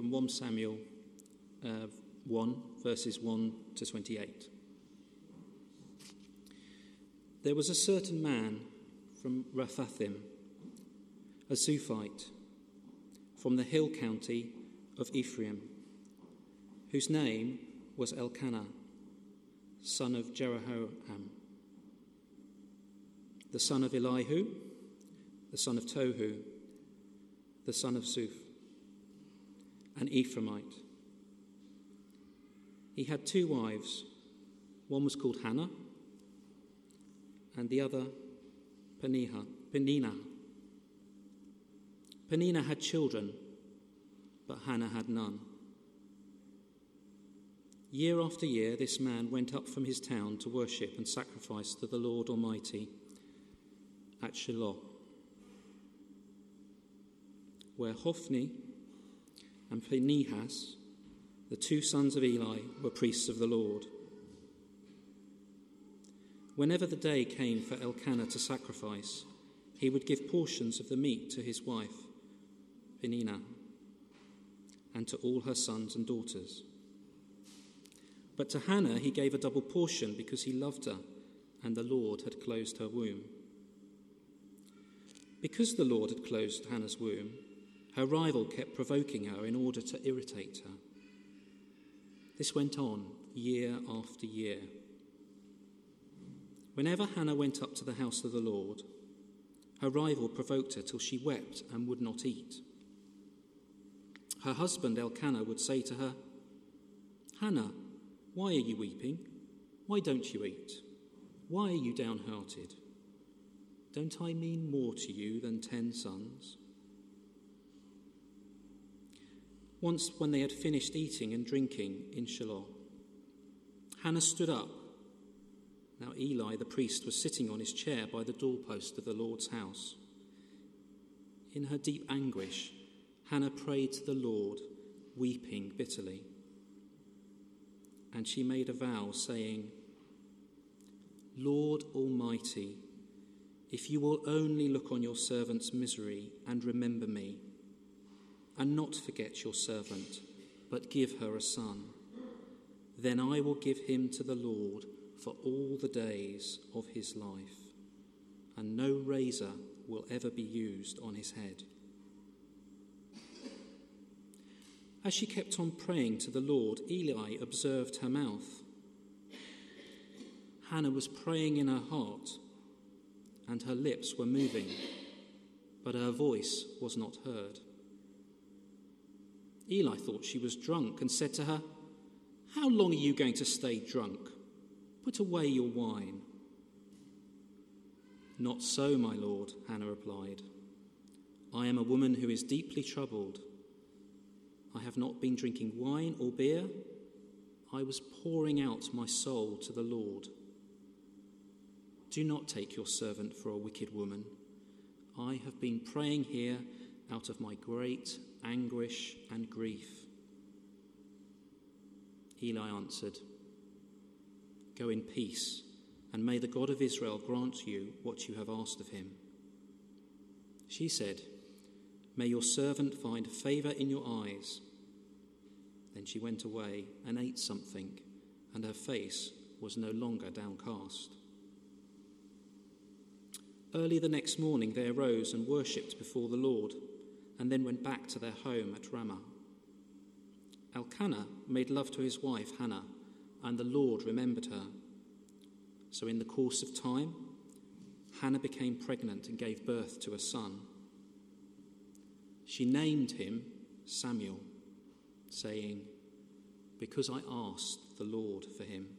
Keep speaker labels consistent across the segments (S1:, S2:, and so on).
S1: from 1 Samuel 1, verses 1 to 28. There was a certain man from Raphathim, a Zuphite, from the hill county of Ephraim, whose name was Elkanah, son of Jeroham, the son of Elihu, the son of Tohu, the son of Zuph, an Ephraimite. He had 2 wives. One was called Hannah, and the other Peninnah. Peninnah had children, but Hannah had none. Year after year, this man went up from his town to worship and sacrifice to the Lord Almighty at Shiloh, where Hophni and Phinehas, the 2 sons of Eli, were priests of the Lord. Whenever the day came for Elkanah to sacrifice, he would give portions of the meat to his wife, Peninnah, and to all her sons and daughters. But to Hannah he gave a double portion because he loved her, and the Lord had closed her womb. Because the Lord had closed Hannah's womb, her rival kept provoking her in order to irritate her. This went on year after year. Whenever Hannah went up to the house of the Lord, her rival provoked her till she wept and would not eat. Her husband Elkanah would say to her, "Hannah, why are you weeping? Why don't you eat? Why are you downhearted? Don't I mean more to you than 10 sons?" Once, when they had finished eating and drinking in Shiloh, Hannah stood up. Now Eli the priest was sitting on his chair by the doorpost of the Lord's house. In her deep anguish, Hannah prayed to the Lord, weeping bitterly. And she made a vow, saying, "Lord Almighty, if you will only look on your servant's misery and remember me, and not forget your servant, but give her a son, then I will give him to the Lord for all the days of his life, and no razor will ever be used on his head." As she kept on praying to the Lord, Eli observed her mouth. Hannah was praying in her heart, and her lips were moving, but her voice was not heard. Eli thought she was drunk and said to her, "How long are you going to stay drunk? Put away your wine." "Not so, my lord," Hannah replied. "I am a woman who is deeply troubled. I have not been drinking wine or beer. I was pouring out my soul to the Lord. Do not take your servant for a wicked woman. I have been praying here out of my great anguish and grief." Eli answered, "Go in peace, and may the God of Israel grant you what you have asked of him." She said, "May your servant find favor in your eyes." Then she went away and ate something, and her face was no longer downcast. Early the next morning they arose and worshipped before the Lord, and then went back to their home at Ramah. Elkanah made love to his wife Hannah, and the Lord remembered her. So in the course of time, Hannah became pregnant and gave birth to a son. She named him Samuel, saying, "Because I asked the Lord for him."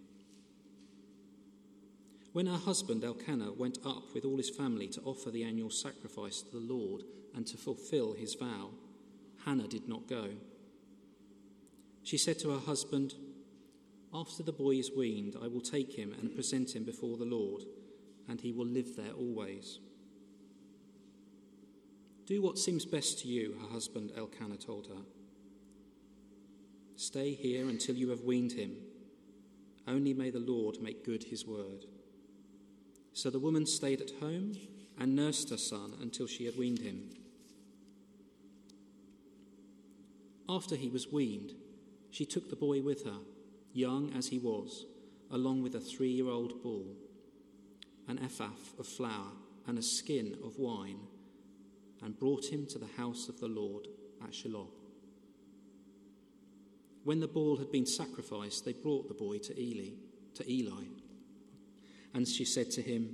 S1: When her husband Elkanah went up with all his family to offer the annual sacrifice to the Lord and to fulfill his vow, Hannah did not go. She said to her husband, "After the boy is weaned, I will take him and present him before the Lord, and he will live there always." "Do what seems best to you," her husband Elkanah told her. "Stay here until you have weaned him. Only may the Lord make good his word." So the woman stayed at home and nursed her son until she had weaned him. After he was weaned, she took the boy with her, young as he was, along with a 3-year-old bull, an ephah of flour, and a skin of wine, and brought him to the house of the Lord at Shiloh. When the bull had been sacrificed, they brought the boy to Eli. And she said to him,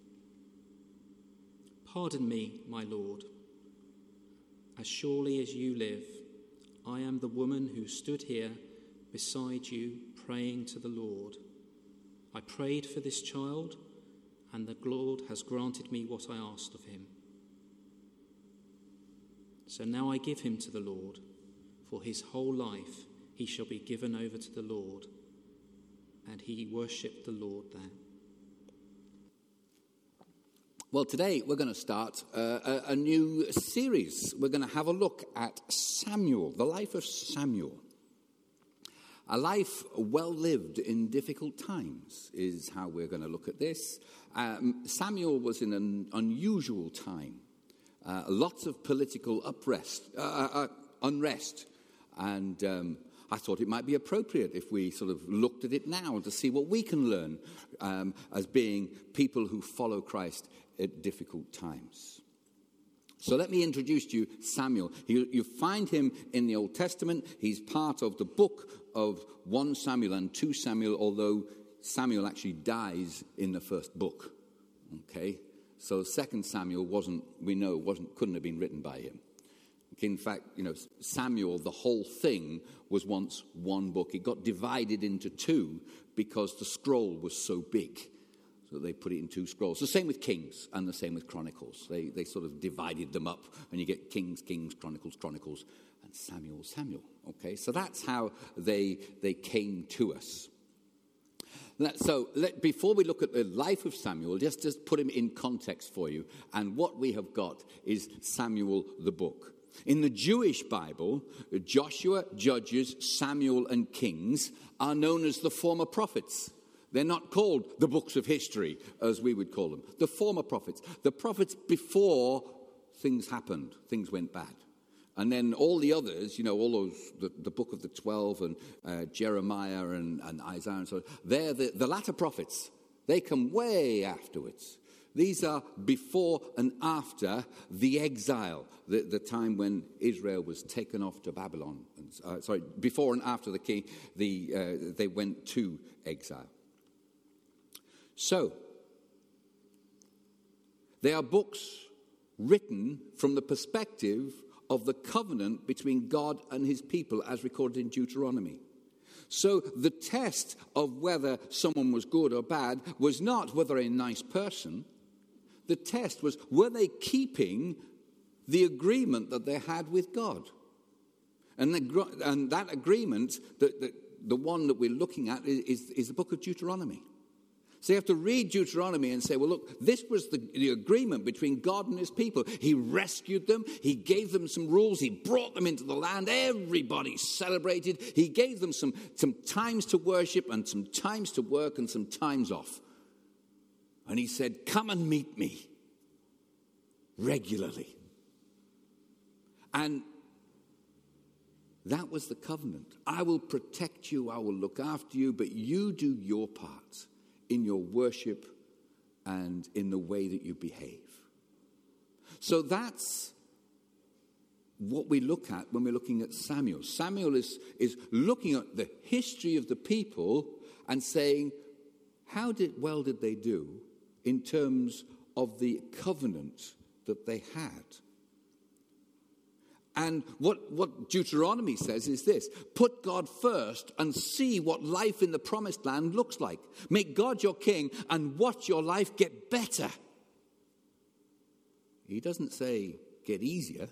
S1: "Pardon me, my lord. As surely as you live, I am the woman who stood here beside you praying to the Lord. I prayed for this child, and the Lord has granted me what I asked of him. So now I give him to the Lord. For his whole life he shall be given over to the Lord." And he worshipped the Lord there.
S2: Well, today we're going to start a new series. We're going to have a look at Samuel, the life of Samuel. A life well lived in difficult times is how we're going to look at this. Samuel was in an unusual time. Lots of political unrest. And I thought it might be appropriate if we sort of looked at it now to see what we can learn as being people who follow Christ at difficult times. So let me introduce to you Samuel. You find him in the Old Testament. He's part of the book of 1 Samuel and 2 Samuel, although Samuel actually dies in the first book. Okay? So 2 Samuel couldn't have been written by him. In fact, Samuel, the whole thing was once one book. It got divided into 2 because the scroll was so big. So they put it in 2 scrolls. The same with Kings and the same with Chronicles. They sort of divided them up, and you get Kings, Chronicles, and Samuel. Okay, so that's how they came to us. Before we look at the life of Samuel, just put him in context for you. And what we have got is Samuel the book. In the Jewish Bible, Joshua, Judges, Samuel, and Kings are known as the former prophets. They're not called the books of history, as we would call them. The former prophets. The prophets before things happened, things went bad. And then all the others, all those, the book of the 12 and Jeremiah and Isaiah and so on, they're the latter prophets. They come way afterwards. These are before and after the exile, the time when Israel was taken off to Babylon. Before and after the king, they went to exile. So, they are books written from the perspective of the covenant between God and his people as recorded in Deuteronomy. So the test of whether someone was good or bad was not whether a nice person. The test was, were they keeping the agreement that they had with God? And that agreement, the one that we're looking at, is the book of Deuteronomy. So you have to read Deuteronomy and say, well, look, this was the agreement between God and his people. He rescued them. He gave them some rules. He brought them into the land. Everybody celebrated. He gave them some times to worship and some times to work and some times off. And he said, come and meet me regularly. And that was the covenant. I will protect you. I will look after you, but you do your part in your worship and in the way that you behave. So that's what we look at when we're looking at Samuel. Samuel is looking at the history of the people and saying, how did they do in terms of the covenant that they had? And what Deuteronomy says is this: put God first and see what life in the promised land looks like. Make God your king and watch your life get better. He doesn't say get easier.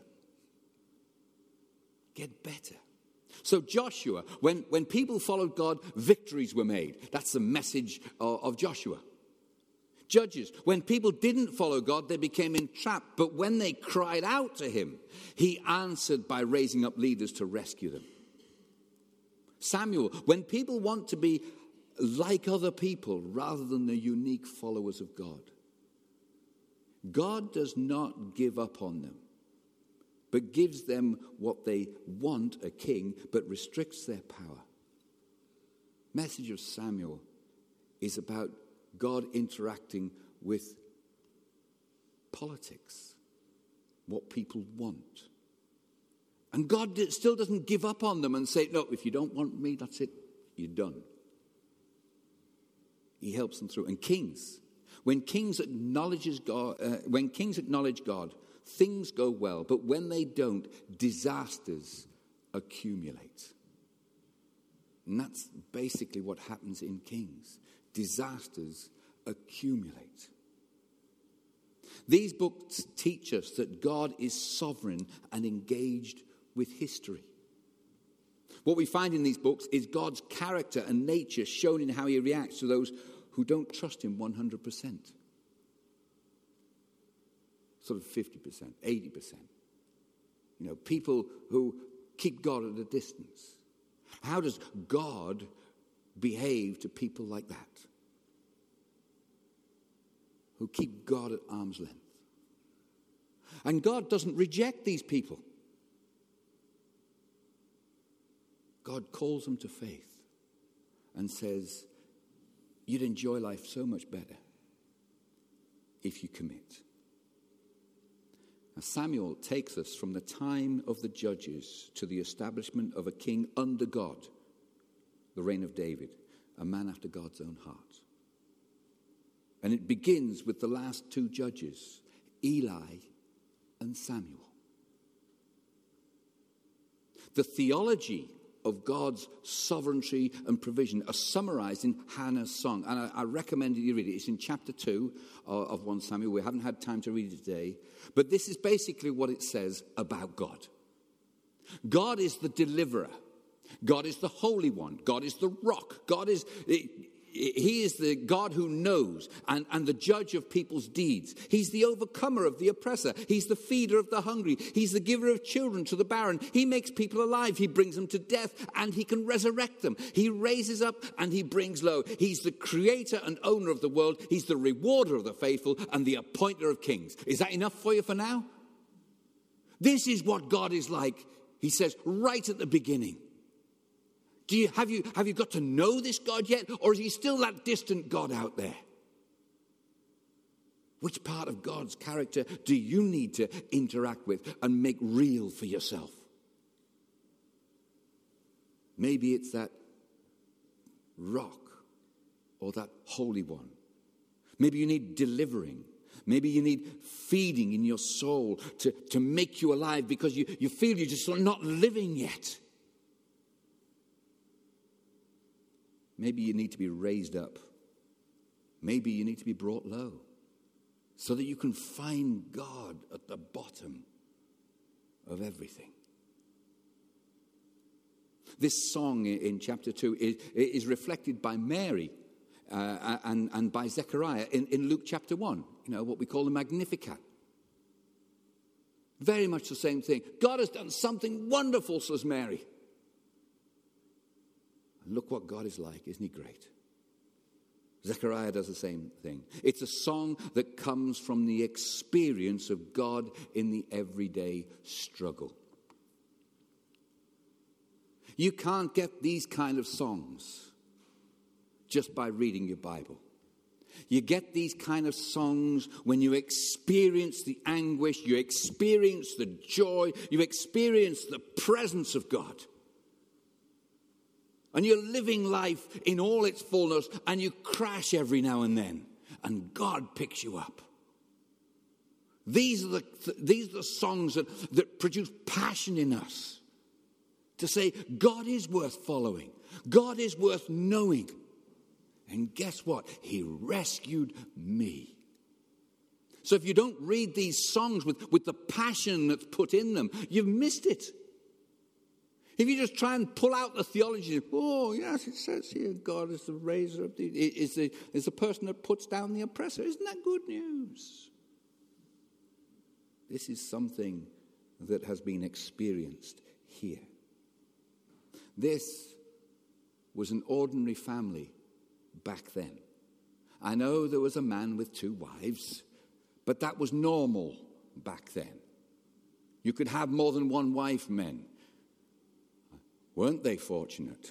S2: Get better. So Joshua, when people followed God, victories were made. That's the message of Joshua. Judges, when people didn't follow God, they became entrapped. But when they cried out to him, he answered by raising up leaders to rescue them. Samuel, when people want to be like other people rather than the unique followers of God, God does not give up on them. but gives them what they want, a king, but restricts their power. Message of Samuel is about God interacting with politics, what people want. And God still doesn't give up on them and say, no, if you don't want me, that's it, you're done. He helps them through. And kings, when kings acknowledge God, things go well. But when they don't, disasters accumulate. And that's basically what happens in Kings. Disasters accumulate. These books teach us that God is sovereign and engaged with history. What we find in these books is God's character and nature shown in how he reacts to those who don't trust him 100%. Sort of 50%, 80%. People who keep God at a distance. How does God behave to people like that? Who keep God at arm's length. And God doesn't reject these people. God calls them to faith and says, you'd enjoy life so much better if you commit. Now, Samuel takes us from the time of the judges to the establishment of a king under God, the reign of David, a man after God's own heart. And it begins with the last two judges, Eli and Samuel. The theology of God's sovereignty and provision are summarized in Hannah's song. And I recommend that you read it. It's in chapter 2 of 1 Samuel. We haven't had time to read it today. But this is basically what it says about God. God is the deliverer. God is the Holy One. God is the rock. He is the God who knows and the judge of people's deeds. He's the overcomer of the oppressor. He's the feeder of the hungry. He's the giver of children to the barren. He makes people alive. He brings them to death and he can resurrect them. He raises up and he brings low. He's the creator and owner of the world. He's the rewarder of the faithful and the appointer of kings. Is that enough for you for now? This is what God is like, he says, right at the beginning. Have you got to know this God yet? Or is he still that distant God out there? Which part of God's character do you need to interact with and make real for yourself? Maybe it's that rock or that Holy One. Maybe you need delivering. Maybe you need feeding in your soul to make you alive because you feel you're just not living yet. Maybe you need to be raised up. Maybe you need to be brought low so that you can find God at the bottom of everything. This song in chapter 2 is reflected by Mary and by Zechariah in Luke chapter 1, what we call the Magnificat. Very much the same thing. God has done something wonderful, says Mary. Look what God is like. Isn't he great? Zechariah does the same thing. It's a song that comes from the experience of God in the everyday struggle. You can't get these kind of songs just by reading your Bible. You get these kind of songs when you experience the anguish, you experience the joy, you experience the presence of God. And you're living life in all its fullness, and you crash every now and then, and God picks you up. These are the songs that produce passion in us to say, God is worth following. God is worth knowing. And guess what? He rescued me. So if you don't read these songs with the passion that's put in them, you've missed it. If you just try and pull out the theology, oh, yes, it says here, God is the raiser of is the person that puts down the oppressor. Isn't that good news? This is something that has been experienced here. This was an ordinary family back then. I know there was a man with 2 wives, but that was normal back then. You could have more than one wife, men. Weren't they fortunate?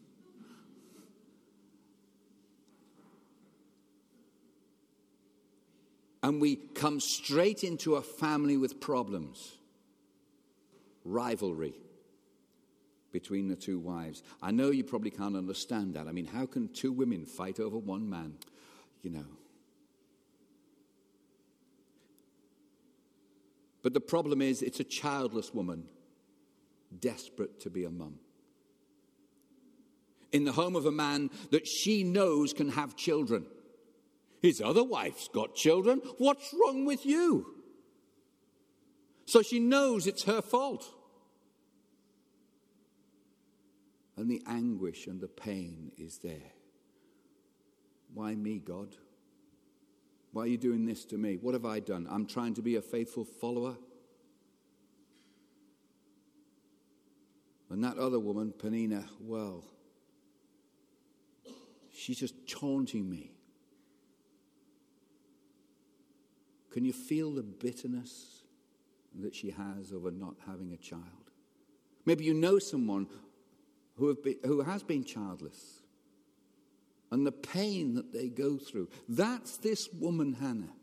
S2: And we come straight into a family with problems. Rivalry between the two wives. I know you probably can't understand that. I mean, how can two women fight over one man? You know. But the problem is, it's a childless woman, desperate to be a mum. In the home of a man that she knows can have children. His other wife's got children. What's wrong with you? So she knows it's her fault. And the anguish and the pain is there. Why me, God? Why are you doing this to me? What have I done? I'm trying to be a faithful follower. And that other woman, Penina, well, she's just taunting me. Can you feel the bitterness that she has over not having a child? Maybe you know someone who has been childless. And the pain that they go through. That's this woman, Hannah.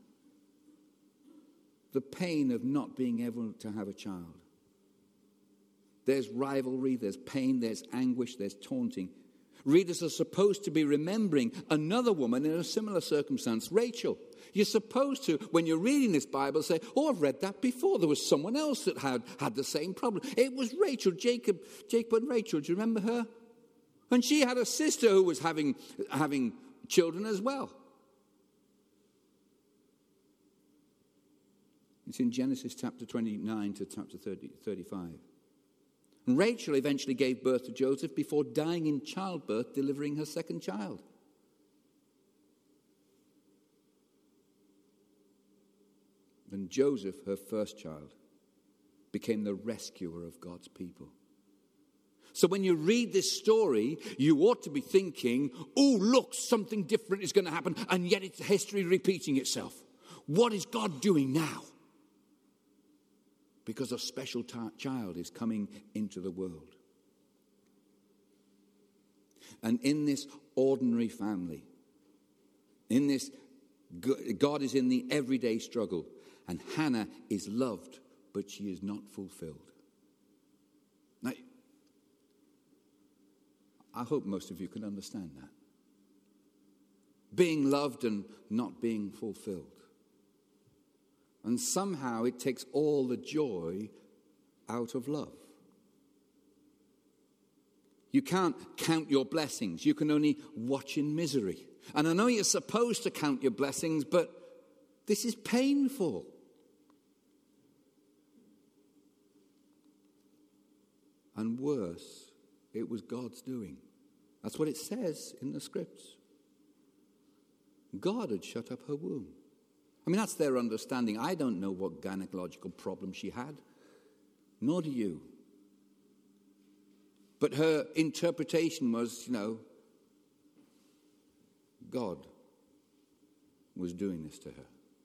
S2: The pain of not being able to have a child. There's rivalry, there's pain, there's anguish, there's taunting. Readers are supposed to be remembering another woman in a similar circumstance, Rachel. You're supposed to, when you're reading this Bible, say, oh, I've read that before. There was someone else that had the same problem. It was Rachel, Jacob and Rachel. Do you remember her? And she had a sister who was having children as well. It's in Genesis chapter 29 to chapter 35. And Rachel eventually gave birth to Joseph before dying in childbirth, delivering her second child. And Joseph, her first child, became the rescuer of God's people. So when you read this story, you ought to be thinking, oh, look, something different is going to happen, and yet it's history repeating itself. What is God doing now? Because a special child is coming into the world. And in this ordinary family, in this, God is in the everyday struggle, and Hannah is loved, but she is not fulfilled. Now, I hope most of you can understand that. Being loved and not being fulfilled. And somehow it takes all the joy out of love. You can't count your blessings. You can only watch in misery. And I know you're supposed to count your blessings, but this is painful. And worse, it was God's doing. That's what it says in the scripts. God had shut up her womb. I mean, that's their understanding. I don't know what gynecological problem she had. Nor do you. But her interpretation was, God was doing this to her.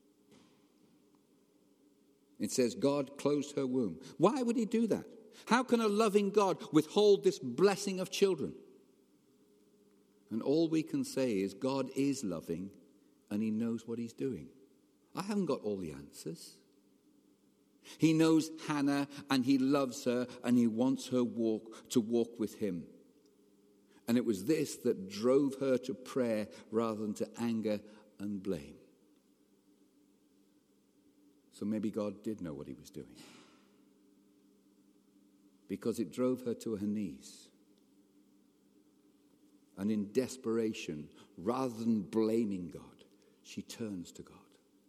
S2: It says God closed her womb. Why would he do that? How can a loving God withhold this blessing of children? And all we can say is God is loving and he knows what he's doing. I haven't got all the answers. He knows Hannah and he loves her and he wants her to walk with him. And it was this that drove her to prayer rather than to anger and blame. So maybe God did know what he was doing. Because it drove her to her knees. And in desperation, rather than blaming God, she turns to God.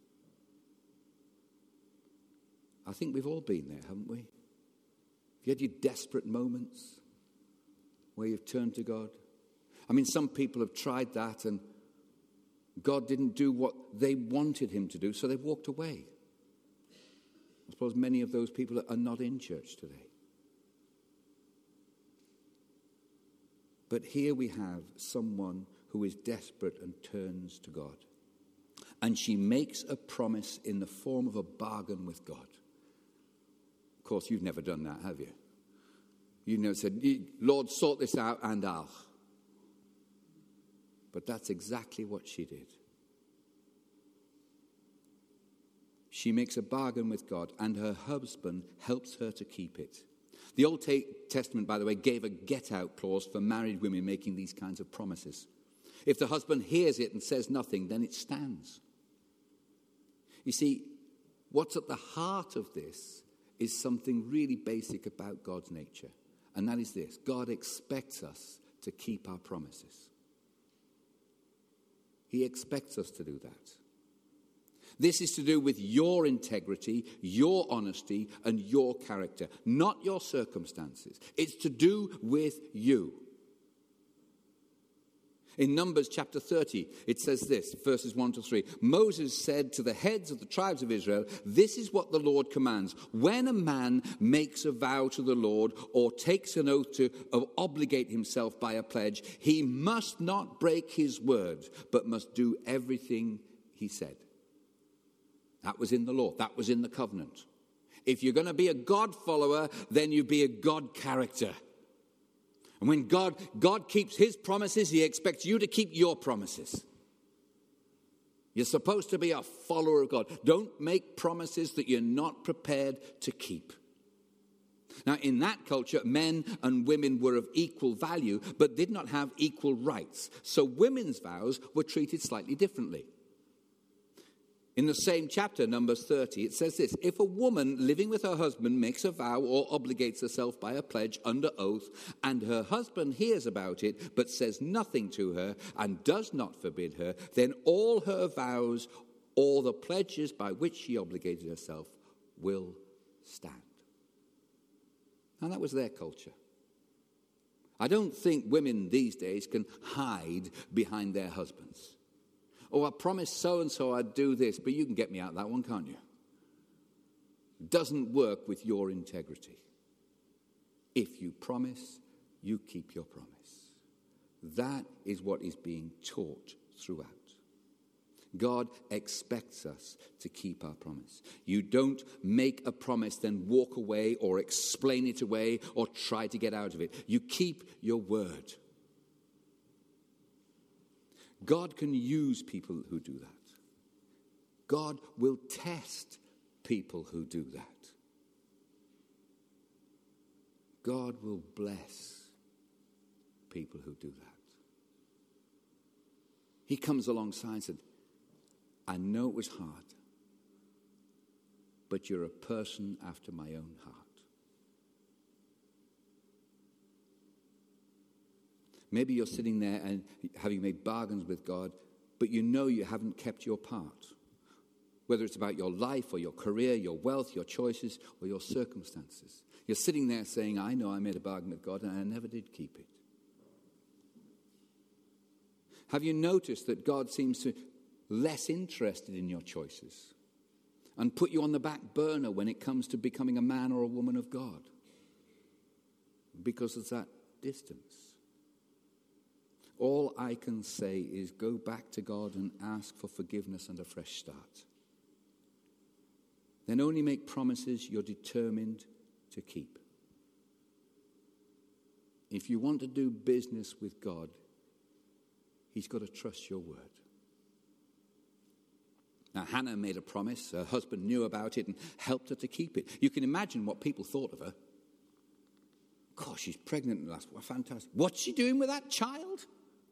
S2: I think we've all been there, haven't we? Have you had your desperate moments where you've turned to God? I mean, some people have tried that and God didn't do what they wanted him to do, so they walked away. I suppose many of those people are not in church today. But here we have someone who is desperate and turns to God. And she makes a promise in the form of a bargain with God. course, you've never done that, have you? You've never said, Lord, sort this out and I'll. But that's exactly what she did. She makes a bargain with God, and her husband helps her to keep it. The Old Testament, by the way, gave a get-out clause for married women making these kinds of promises. If the husband hears it and says nothing, then it stands. You see, what's at the heart of this is something really basic about God's nature, and that is this: God expects us to keep our promises. He expects us to do that. This is to do with your integrity, your honesty, and your character, not your circumstances. It's to do with you. In Numbers chapter 30, it says this, verses 1 to 3. Moses said to the heads of the tribes of Israel, "This is what the Lord commands. When a man makes a vow to the Lord or takes an oath to obligate himself by a pledge, he must not break his word, but must do everything he said." That was in the law. That was in the covenant. If you're going to be a God follower, then you be a God character. And when God keeps his promises, he expects you to keep your promises. You're supposed to be a follower of God. Don't make promises that you're not prepared to keep. Now, in that culture, men and women were of equal value, but did not have equal rights. So women's vows were treated slightly differently. In the same chapter, Numbers 30, it says this: "If a woman living with her husband makes a vow or obligates herself by a pledge under oath, and her husband hears about it but says nothing to her and does not forbid her, then all her vows or the pledges by which she obligated herself will stand." And that was their culture. I don't think women these days can hide behind their husbands. "Oh, I promised so-and-so I'd do this, but you can get me out of that one, can't you?" Doesn't work with your integrity. If you promise, you keep your promise. That is what is being taught throughout. God expects us to keep our promise. You don't make a promise, then walk away or explain it away or try to get out of it. You keep your word. God can use people who do that. God will test people who do that. God will bless people who do that. He comes alongside and said, "I know it was hard, but you're a person after my own heart." Maybe you're sitting there and having made bargains with God, but you know you haven't kept your part. Whether it's about your life or your career, your wealth, your choices, or your circumstances. You're sitting there saying, "I know I made a bargain with God and I never did keep it." Have you noticed that God seems to less interested in your choices and put you on the back burner when it comes to becoming a man or a woman of God? Because of that distance. All I can say is go back to God and ask for forgiveness and a fresh start. Then only make promises you're determined to keep. If you want to do business with God, he's got to trust your word. Now, Hannah made a promise. Her husband knew about it and helped her to keep it. You can imagine what people thought of her. Gosh, she's pregnant and that's fantastic. What's she doing with that child?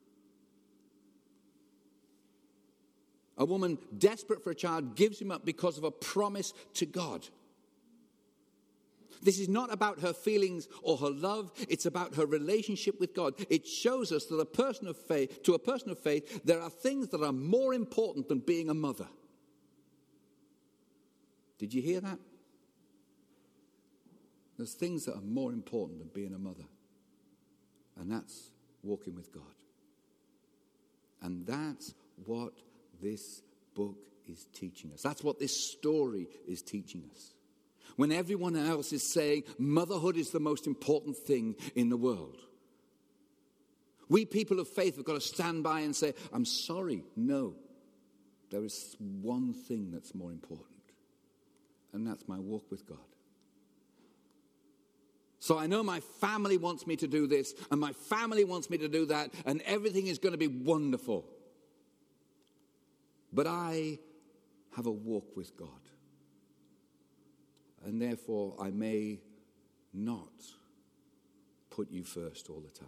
S2: A woman desperate for a child gives him up because of a promise to God. This is not about her feelings or her love. It's about her relationship with God. It shows us that to a person of faith, there are things that are more important than being a mother. Did you hear that? There's things that are more important than being a mother. And that's walking with God. And that's what this book is teaching us. That's what this story is teaching us. When everyone else is saying motherhood is the most important thing in the world, we people of faith have got to stand by and say, "I'm sorry, no. There is one thing that's more important, and that's my walk with God. So I know my family wants me to do this, and my family wants me to do that, and everything is going to be wonderful. But I have a walk with God. And therefore, I may not put you first all the time.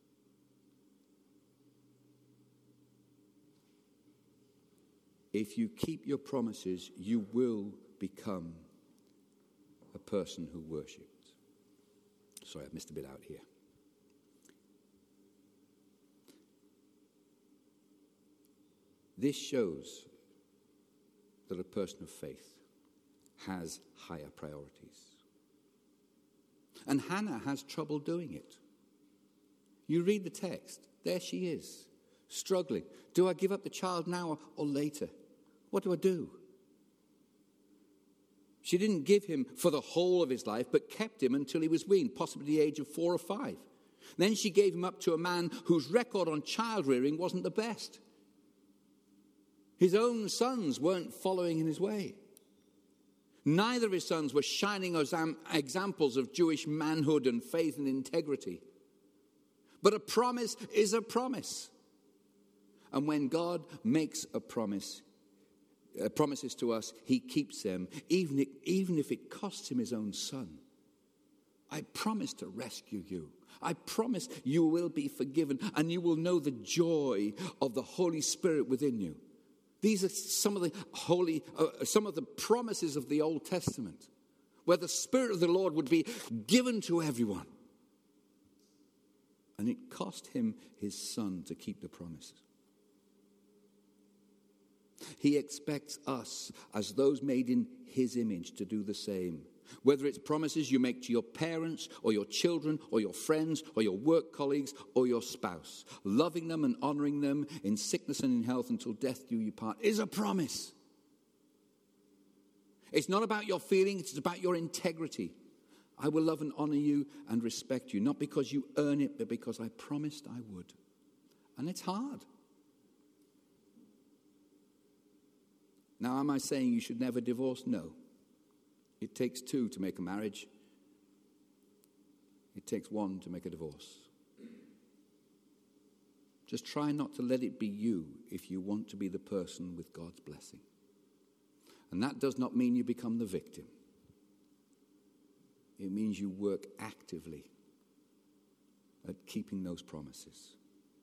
S2: If you keep your promises, you will become a person who worships. Sorry, I've missed a bit out here. This shows that a person of faith has higher priorities. And Hannah has trouble doing it. You read the text. There she is, struggling. Do I give up the child now or later? What do I do? She didn't give him for the whole of his life, but kept him until he was weaned, possibly the age of 4 or 5. Then she gave him up to a man whose record on child rearing wasn't the best. His own sons weren't following in his way. Neither of his sons were shining examples of Jewish manhood and faith and integrity. But a promise is a promise. And when God makes a promise, promises to us, he keeps them, even if it costs him his own son. I promise to rescue you. I promise you will be forgiven, and you will know the joy of the Holy Spirit within you. These are some of the promises of the Old Testament, where the Spirit of the Lord would be given to everyone. And it cost him his son to keep the promises. He expects us, as those made in his image, to do the same. Whether it's promises you make to your parents or your children or your friends or your work colleagues or your spouse, loving them and honoring them in sickness and in health until death do you part, is a promise. It's not about your feelings, it's about your integrity. I will love and honor you and respect you, not because you earn it, but because I promised I would. And it's hard. Now, am I saying you should never divorce? No. It takes 2 to make a marriage. It takes 1 to make a divorce. Just try not to let it be you if you want to be the person with God's blessing. And that does not mean you become the victim. It means you work actively at keeping those promises.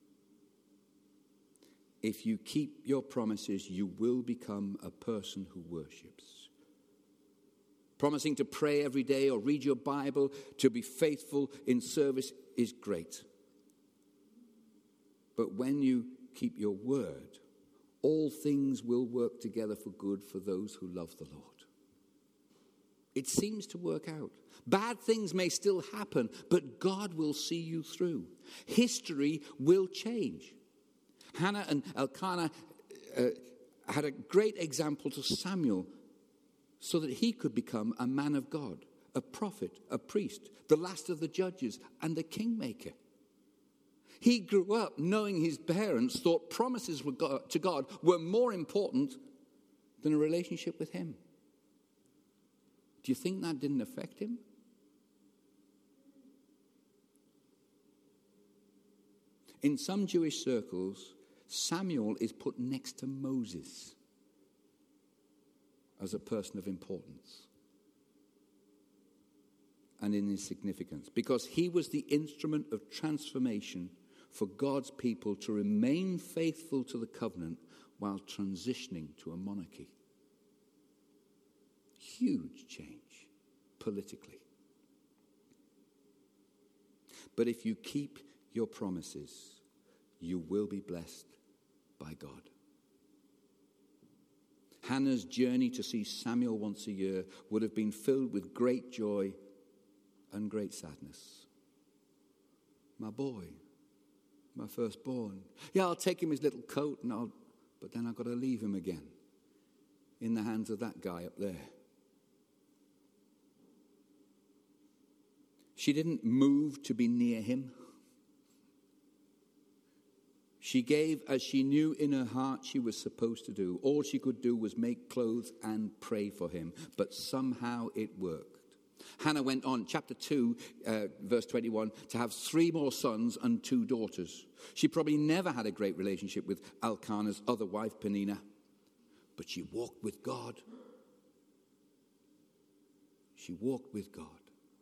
S2: If you keep your promises, you will become a person who worships. Promising to pray every day or read your Bible, to be faithful in service is great. But when you keep your word, all things will work together for good for those who love the Lord. It seems to work out. Bad things may still happen, but God will see you through. History will change. Hannah and Elkanah had a great example to Samuel so that he could become a man of God, a prophet, a priest, the last of the judges, and a kingmaker. He grew up knowing his parents thought promises to God were more important than a relationship with him. Do you think that didn't affect him? In some Jewish circles, Samuel is put next to Moses as a person of importance and in his significance, because he was the instrument of transformation for God's people to remain faithful to the covenant while transitioning to a monarchy. Huge change politically. But if you keep your promises, you will be blessed by God. Hannah's journey to see Samuel once a year would have been filled with great joy and great sadness. My boy, my firstborn. Yeah, I'll take him his little coat, but then I've got to leave him again in the hands of that guy up there. She didn't move to be near him. She gave as she knew in her heart she was supposed to do. All she could do was make clothes and pray for him. But somehow it worked. Hannah went on, chapter 2, verse 21, to have 3 more sons and 2 daughters. She probably never had a great relationship with Elkanah's other wife, Peninnah, but she walked with God. She walked with God.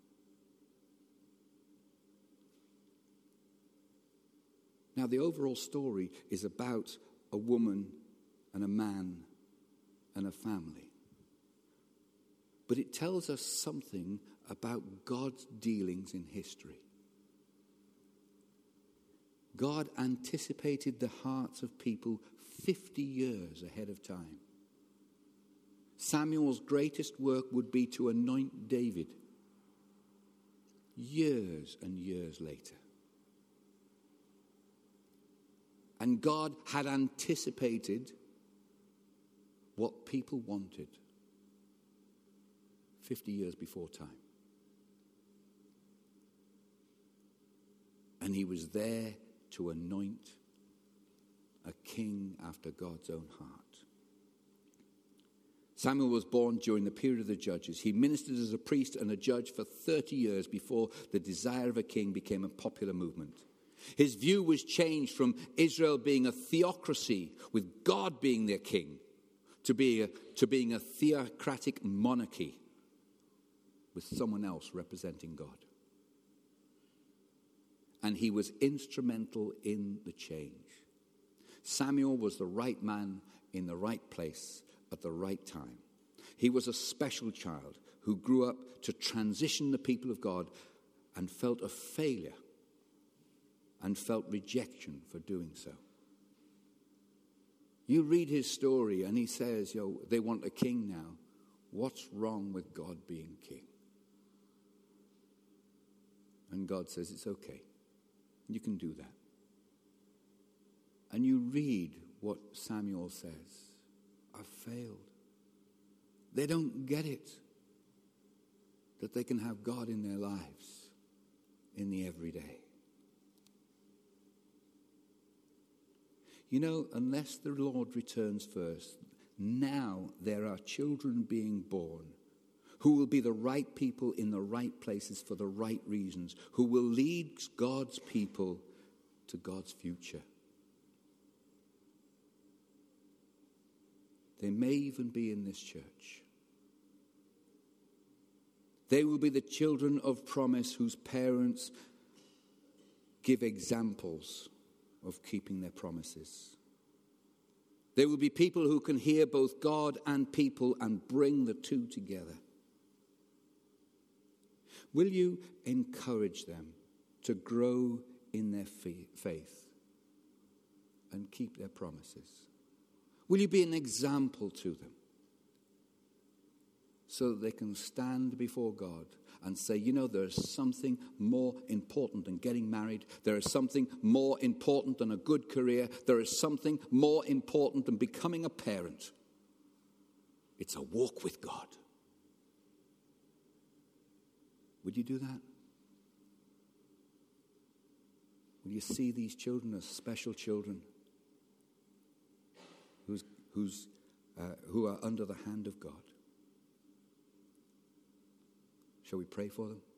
S2: Now, the overall story is about a woman and a man and a family. But it tells us something about God's dealings in history. God anticipated the hearts of people 50 years ahead of time. Samuel's greatest work would be to anoint David years and years later. And God had anticipated what people wanted 50 years before time. And he was there to anoint a king after God's own heart. Samuel was born during the period of the judges. He ministered as a priest and a judge for 30 years before the desire of a king became a popular movement. His view was changed from Israel being a theocracy with God being their king to being a theocratic monarchy with someone else representing God. And he was instrumental in the change. Samuel was the right man in the right place at the right time. He was a special child who grew up to transition the people of God and felt a failure and felt rejection for doing so. You read his story and he says, they want a king now. What's wrong with God being king? And God says, it's okay. You can do that. And you read what Samuel says. I've failed. They don't get it. That they can have God in their lives in the everyday. Unless the Lord returns first, now there are children being born who will be the right people in the right places for the right reasons, who will lead God's people to God's future. They may even be in this church. They will be the children of promise whose parents give examples of keeping their promises. They will be people who can hear both God and people and bring the two together. Will you encourage them to grow in their faith and keep their promises? Will you be an example to them so that they can stand before God and say, there's something more important than getting married. There is something more important than a good career. There is something more important than becoming a parent. It's a walk with God. Would you do that? Will you see these children as special children who are under the hand of God? Shall we pray for them?